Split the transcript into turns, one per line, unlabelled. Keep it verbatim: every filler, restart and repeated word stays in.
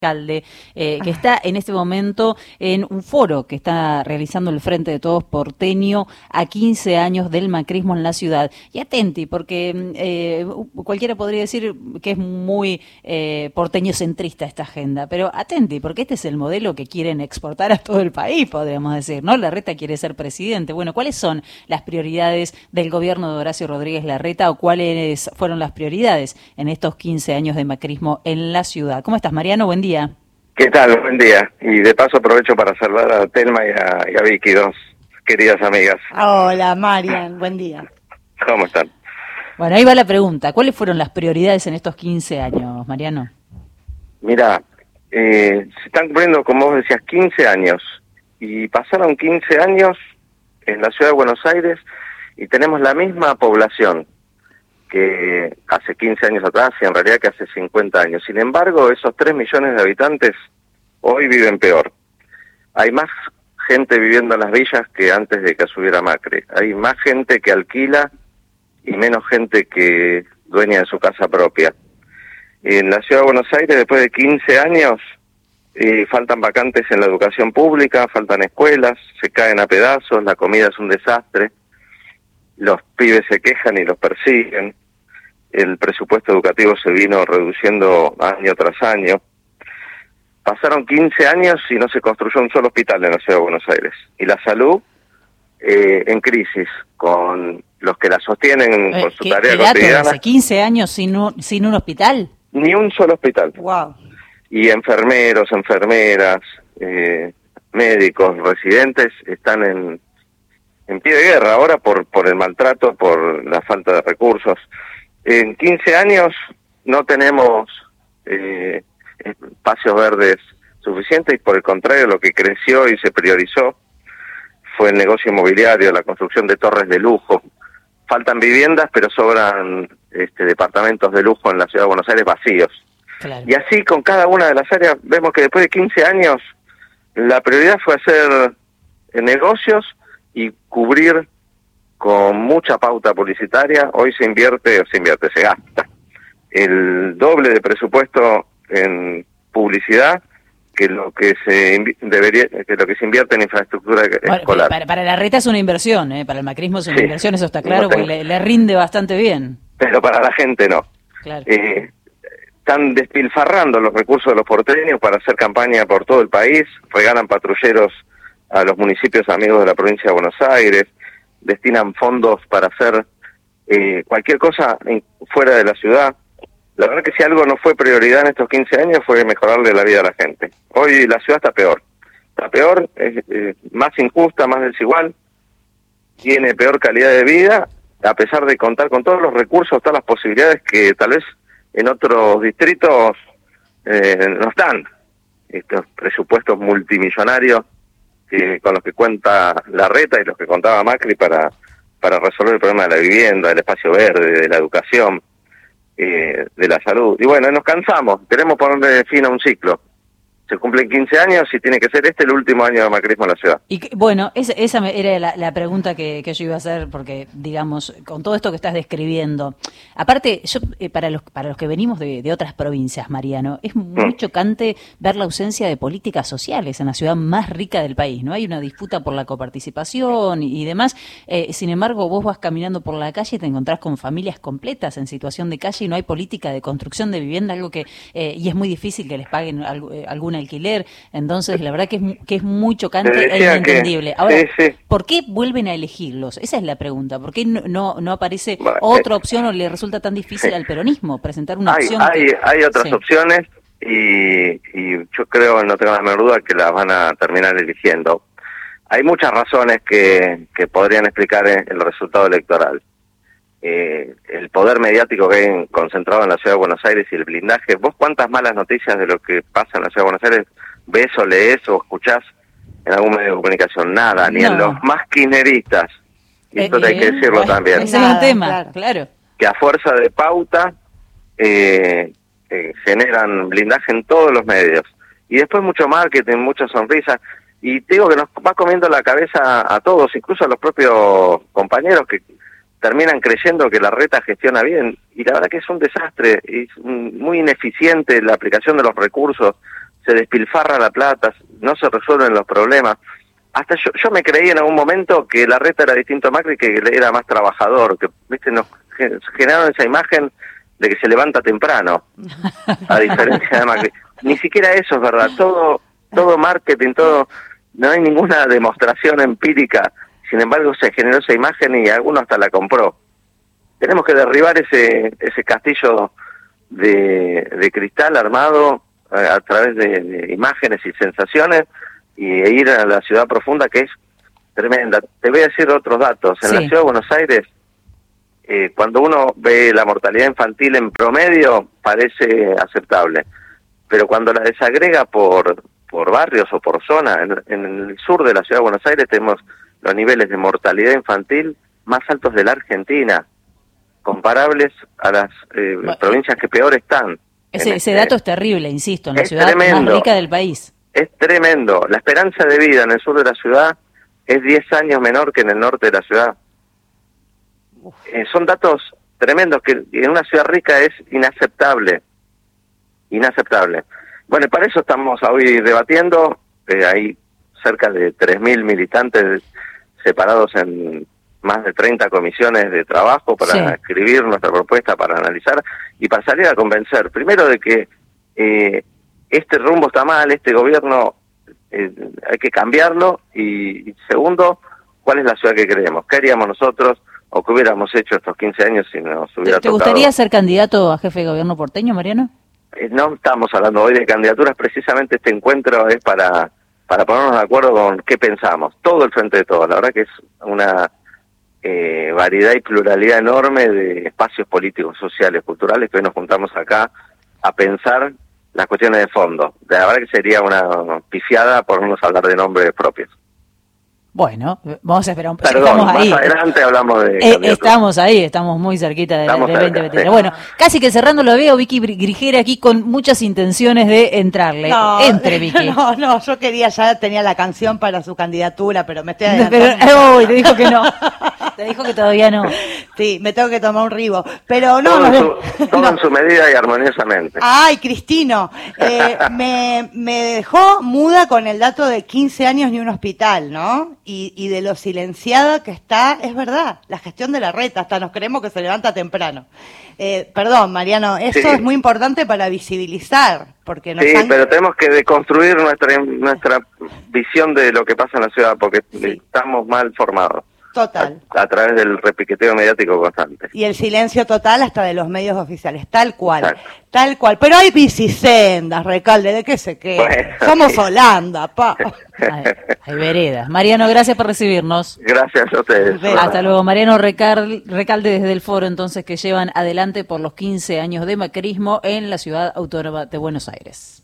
alcalde, eh, que está en este momento en un foro que está realizando el Frente de Todos porteño a quince años del macrismo en la ciudad. Y atenti, porque eh, cualquiera podría decir que es muy eh, porteño centrista esta agenda, pero atenti, porque este es el modelo que quieren exportar a todo el país, podríamos decir, ¿no? Larreta quiere ser presidente. Bueno, ¿cuáles son las prioridades del gobierno de Horacio Rodríguez Larreta o cuáles fueron las prioridades en estos quince años de macrismo en la ciudad? ¿Cómo estás, Mariano? Buen día.
¿Qué tal? Buen día. Y de paso aprovecho para saludar a Telma y a, y a Vicky, dos queridas amigas.
Hola, Marian. Buen día.
¿Cómo están?
Bueno, ahí va la pregunta. ¿Cuáles fueron las prioridades en estos quince años, Mariano?
Mira, eh, se están cumpliendo, como vos decías, quince años. Y pasaron quince años en la ciudad de Buenos Aires y tenemos la misma población que hace quince años atrás y en realidad que hace cincuenta años. Sin embargo, esos tres millones de habitantes hoy viven peor. Hay más gente viviendo en las villas que antes de que asumiera Macri. Hay más gente que alquila y menos gente que dueña de su casa propia. En la ciudad de Buenos Aires, después de quince años, eh, faltan vacantes en la educación pública, faltan escuelas, se caen a pedazos, la comida es un desastre, los pibes se quejan y los persiguen. El presupuesto educativo se vino reduciendo año tras año. Pasaron quince años y no se construyó un solo hospital en la ciudad de Buenos Aires. Y la salud eh, en crisis, con los que la sostienen
Eh,
con su
¿qué,
tarea
qué dato
cotidiana.
ese? ¿quince años sin un, sin un hospital?
Ni un solo hospital.
Wow.
Y enfermeros, enfermeras, eh, médicos, residentes están en, en pie de guerra ahora por, por el maltrato, por la falta de recursos. En quince años no tenemos eh, espacios verdes suficientes y por el contrario lo que creció y se priorizó fue el negocio inmobiliario, la construcción de torres de lujo. Faltan viviendas pero sobran este, departamentos de lujo en la ciudad de Buenos Aires vacíos.
Claro.
Y así con cada una de las áreas vemos que después de quince años la prioridad fue hacer eh, negocios y cubrir con mucha pauta publicitaria. Hoy se invierte, o se invierte, se gasta el doble de presupuesto en publicidad que lo que se invi- debería, que lo que se invierte en infraestructura
Bueno,
escolar.
para, para Larreta es una inversión, ¿eh? Para el macrismo es una
Sí.
inversión, eso está
No
claro,
tengo-
porque le, le rinde bastante bien.
Pero para la gente no.
Claro.
Eh, están despilfarrando los recursos de los porteños para hacer campaña por todo el país, regalan patrulleros a los municipios amigos de la provincia de Buenos Aires, destinan fondos para hacer eh, cualquier cosa en, fuera de la ciudad. La verdad que si algo no fue prioridad en estos quince años fue mejorarle la vida a la gente. Hoy la ciudad está peor, está peor, es eh, más injusta, más desigual, tiene peor calidad de vida, a pesar de contar con todos los recursos, todas las posibilidades que tal vez en otros distritos eh, no están. Estos presupuestos multimillonarios que, con los que cuenta Larreta y los que contaba Macri para, para resolver el problema de la vivienda, del espacio verde, de la educación, eh, de la salud. Y bueno, nos cansamos, queremos ponerle fin a un ciclo. Se cumplen quince años y tiene que ser este el último año de macrismo en la ciudad.
Y que, bueno, esa, esa me- era la, la pregunta que, que yo iba a hacer, porque, digamos, con todo esto que estás describiendo, aparte, yo eh, para los para los que venimos de, de otras provincias, Mariano, es muy
Mm.
chocante ver la ausencia de políticas sociales en la ciudad más rica del país, ¿no? Hay una disputa por la coparticipación y, y demás, eh, sin embargo, vos vas caminando por la calle y te encontrás con familias completas en situación de calle y no hay política de construcción de vivienda, algo que, eh, y es muy difícil que les paguen algo, eh, alguna alquiler, entonces la verdad que es, mu- que es muy chocante
Te
e
decía
inentendible.
que-
Ahora,
sí, sí.
¿por qué vuelven a elegirlos? Esa es la pregunta. ¿Por qué no, no, no aparece
Bueno,
otra
eh,
opción o le resulta tan difícil
sí.
al peronismo presentar una
Hay,
opción?
hay,
que-
hay otras
Sí.
opciones y, y yo creo, no tengo la menor duda, que las van a terminar eligiendo. Hay muchas razones que, que podrían explicar el el resultado electoral. Eh, el poder mediático que hay concentrado en la ciudad de Buenos Aires y el blindaje. ¿Vos cuántas malas noticias de lo que pasa en la ciudad de Buenos Aires ves o lees o escuchás en algún medio de comunicación? Nada, ni
No.
en los más kirchneristas. Y esto
Eh,
hay que
eh,
decirlo
bueno,
también.
Ese es un
Nada,
tema,
claro.
claro.
Que a fuerza de pauta eh, eh, generan blindaje en todos los medios. Y después mucho marketing, muchas sonrisas. Y te digo que nos va comiendo la cabeza a todos, incluso a los propios compañeros que terminan creyendo que Larreta gestiona bien. Y la verdad que es un desastre, es un- muy ineficiente la aplicación de los recursos se despilfarra la plata, no se resuelven los problemas. Hasta yo, yo me creí en algún momento que Larreta era distinto a Macri, que era más trabajador, que viste nos generaron esa imagen de que se levanta temprano, a diferencia de Macri. Ni siquiera eso es verdad, todo todo marketing, todo, no hay ninguna demostración empírica, sin embargo se generó esa imagen y alguno hasta la compró. Tenemos que derribar ese ese castillo de, de cristal armado a, a través de, de imágenes y sensaciones, y ir a la ciudad profunda, que es tremenda. Te voy a decir otros datos. En sí. La ciudad de Buenos Aires, eh, cuando uno ve la mortalidad infantil en promedio, parece aceptable. Pero cuando la desagrega por por barrios o por zona, en, en el sur de la ciudad de Buenos Aires tenemos los niveles de mortalidad infantil más altos de la Argentina, comparables a las eh, bueno, provincias que peor están.
Ese,
este,
ese dato es terrible, insisto, en la ciudad
tremendo.
Más rica del país.
Es tremendo. La esperanza de vida en el sur de la ciudad es diez años menor que en el norte de la ciudad. Eh, son datos tremendos que en una ciudad rica es inaceptable. Inaceptable. Bueno, y para eso estamos hoy debatiendo. Eh, hay cerca de tres mil militantes separados en más de treinta comisiones de trabajo para sí. escribir nuestra propuesta, para analizar y para salir a convencer. Primero de que eh, este rumbo está mal, este gobierno eh, hay que cambiarlo, y, y segundo, ¿cuál es la ciudad que queremos? ¿Qué haríamos nosotros o qué hubiéramos hecho estos quince años si nos hubiera
¿Te, te
tocado?
gustaría ser candidato a jefe de gobierno porteño, Mariano?
Eh, no estamos hablando hoy de candidaturas, precisamente este encuentro es para, para ponernos de acuerdo con qué pensamos. Todo el frente de todos, la verdad que es una eh, variedad y pluralidad enorme de espacios políticos, sociales, culturales, que hoy nos juntamos acá a pensar las cuestiones de fondo. La verdad que sería una pifiada por no hablar de nombres propios.
Bueno, vamos a esperar un poco.
Perdón,
estamos ahí.
Más adelante hablamos de...
Eh, estamos ahí, estamos muy cerquita de,
estamos
de
cerca,
veinte veintitrés.
Sí.
Bueno, casi que cerrando lo veo, Vicky Grigera aquí con muchas intenciones de entrarle.
No,
Entre, Vicky.
No, no, yo quería, ya tenía la canción para su candidatura, pero me estoy adelantando.
Pero, uy, te dijo que no. Te dijo que todavía no.
Sí, me tengo que tomar un ribo. Pero no,
todo,
no,
en, su, todo
no.
en su medida y armoniosamente.
Ay, Cristino, eh, me, me dejó muda con el dato de quince años ni un hospital, ¿no? Y, y de lo silenciada que está, es verdad, la gestión de la reta, hasta nos creemos que se levanta temprano. Eh, perdón, Mariano, eso
sí.
es muy importante para visibilizar, porque nos
Sí,
han...
pero tenemos que deconstruir nuestra nuestra visión de lo que pasa en la ciudad, porque
Sí.
estamos mal formados.
Total.
A, a través del repiqueteo mediático constante.
Y el silencio total hasta de los medios oficiales, tal cual,
Exacto.
tal cual. Pero hay bicisendas, Recalde, ¿de qué se queda?
Bueno,
Somos
sí.
Holanda, pa.
Hay, hay veredas. Mariano, gracias por recibirnos.
Gracias a ustedes.
Hasta luego. Mariano Recal, Recalde desde el foro, entonces, que llevan adelante por los quince años de macrismo en la ciudad autónoma de Buenos Aires.